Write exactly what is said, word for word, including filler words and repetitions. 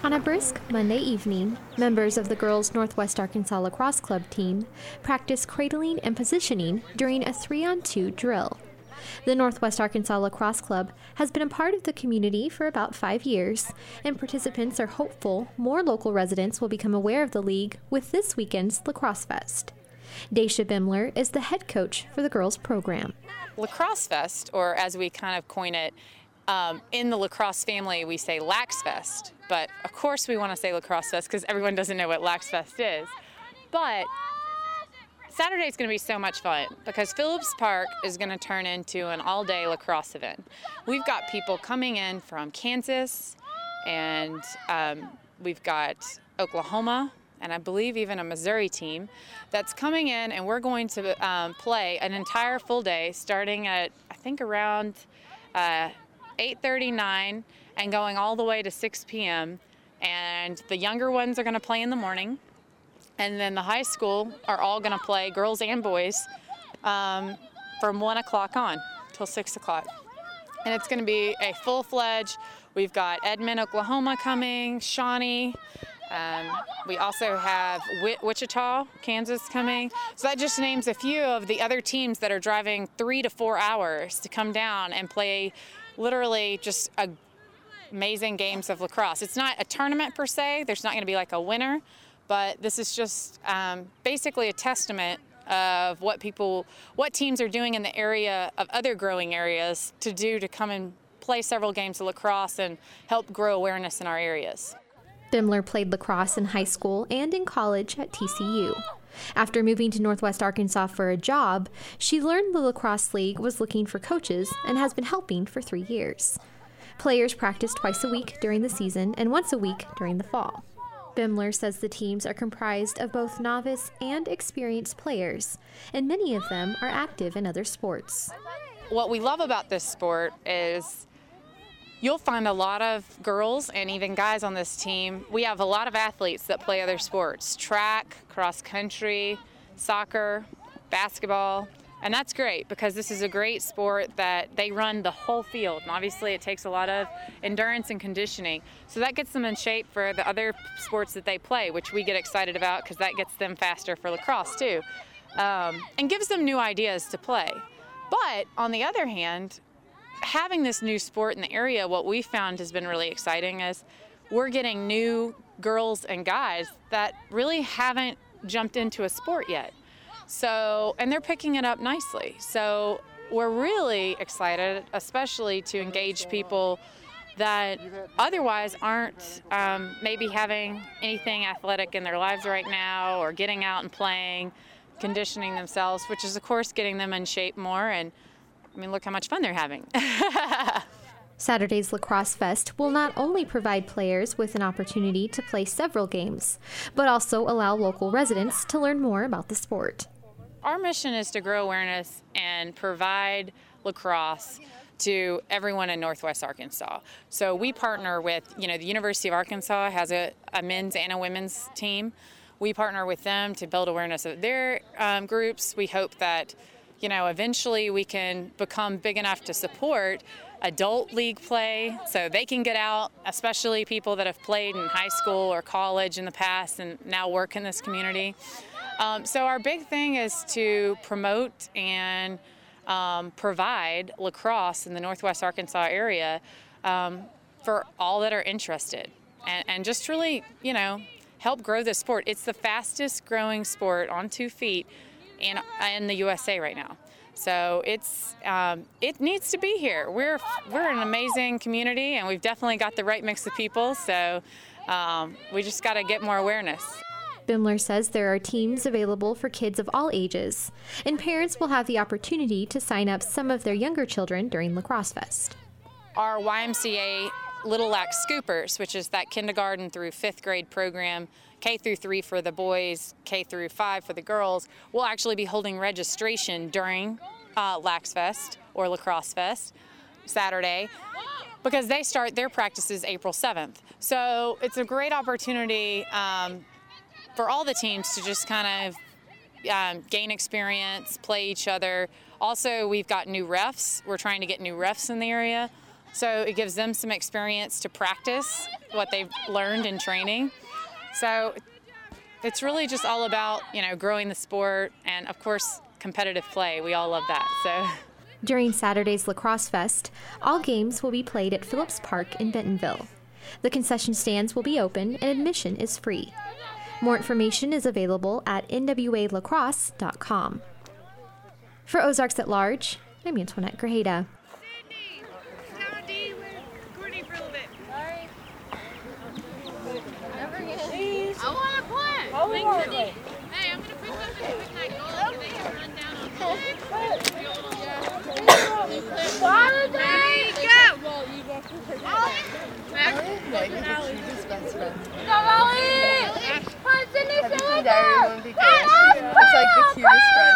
On a brisk Monday evening, members of the girls' Northwest Arkansas Lacrosse Club team practiced cradling and positioning during a three-on-two drill. The Northwest Arkansas Lacrosse Club has been a part of the community for about five years, and participants are hopeful more local residents will become aware of the league with this weekend's Lacrosse Fest. Daisha Bimler is the head coach for the girls' program. Lacrosse Fest, or as we kind of coin it, Um, in the lacrosse family, we say Lax Fest, but of course we want to say Lacrosse Fest because everyone doesn't know what Lax Fest is. But Saturday is going to be so much fun because Phillips Park is going to turn into an all-day lacrosse event. We've got people coming in from Kansas, and um, we've got Oklahoma, and I believe even a Missouri team that's coming in, and we're going to um, play an entire full day starting at, I think, around uh, eight thirty-nine and going all the way to six p.m. And the younger ones are going to play in the morning, and then the high school are all going to play, girls and boys, um, from one o'clock on till six o'clock. And it's going to be a full-fledged. We've got Edmond, Oklahoma coming, Shawnee. Um, we also have w- Wichita, Kansas coming. So that just names a few of the other teams that are driving three to four hours to come down and play literally just a, amazing games of lacrosse. It's not a tournament per se. There's not going to be like a winner, but this is just um, basically a testament of what people, what teams are doing in the area of other growing areas to do to come and play several games of lacrosse and help grow awareness in our areas. Bimler played lacrosse in high school and in college at T C U. After moving to Northwest Arkansas for a job, she learned the Lacrosse League was looking for coaches and has been helping for three years. Players practice twice a week during the season and once a week during the fall. Bimler says the teams are comprised of both novice and experienced players, and many of them are active in other sports. What we love about this sport is you'll find a lot of girls and even guys on this team. We have a lot of athletes that play other sports, track, cross country, soccer, basketball, and that's great because this is a great sport that they run the whole field. And obviously it takes a lot of endurance and conditioning. So that gets them in shape for the other sports that they play, which we get excited about because that gets them faster for lacrosse too, um, and gives them new ideas to play. But on the other hand, having this new sport in the area, what we found has been really exciting is we're getting new girls and guys that really haven't jumped into a sport yet. So, and they're picking it up nicely. So we're really excited, especially to engage people that otherwise aren't um, maybe having anything athletic in their lives right now, or getting out and playing, conditioning themselves, which is of course getting them in shape more. And I mean, look how much fun they're having. Saturday's Lacrosse Fest will not only provide players with an opportunity to play several games, but also allow local residents to learn more about the sport. Our mission is to grow awareness and provide lacrosse to everyone in Northwest Arkansas. So we partner with, you know, the University of Arkansas has a, a men's and a women's team. We partner with them to build awareness of their um, groups. We hope that you know, eventually we can become big enough to support adult league play so they can get out, especially people that have played in high school or college in the past and now work in this community. Um, so our big thing is to promote and um, provide lacrosse in the Northwest Arkansas area um, for all that are interested, and, and just really, you know, help grow this sport. It's the fastest growing sport on two feet In, in the U S A right now. So it's um, it needs to be here. We're we're an amazing community, and we've definitely got the right mix of people, so um, we just got to get more awareness. Bimler says there are teams available for kids of all ages, and parents will have the opportunity to sign up some of their younger children during Lacrosse Fest. Our Y M C A Little Lax Scoopers, which is that kindergarten through fifth grade program, K through three for the boys, K through five for the girls, will actually be holding registration during uh, Lax Fest or Lacrosse Fest Saturday, because they start their practices April seventh. So it's a great opportunity um, for all the teams to just kind of um, gain experience, play each other. Also, we've got new refs. We're trying to get new refs in the area. So it gives them some experience to practice what they've learned in training. So it's really just all about, you know, growing the sport and, of course, competitive play. We all love that. So. During Saturday's Lacrosse Fest, all games will be played at Phillips Park in Bentonville. The concession stands will be open and admission is free. More information is available at N W A lacrosse dot com. For Ozarks at Large, I'm Antoinette Grajeda. I want to play. Oh, hey, I'm going to put something with my goal so they can run down on goal. There you go. Go, Ollie. Punch in the shoulder. It's like the cutest friend.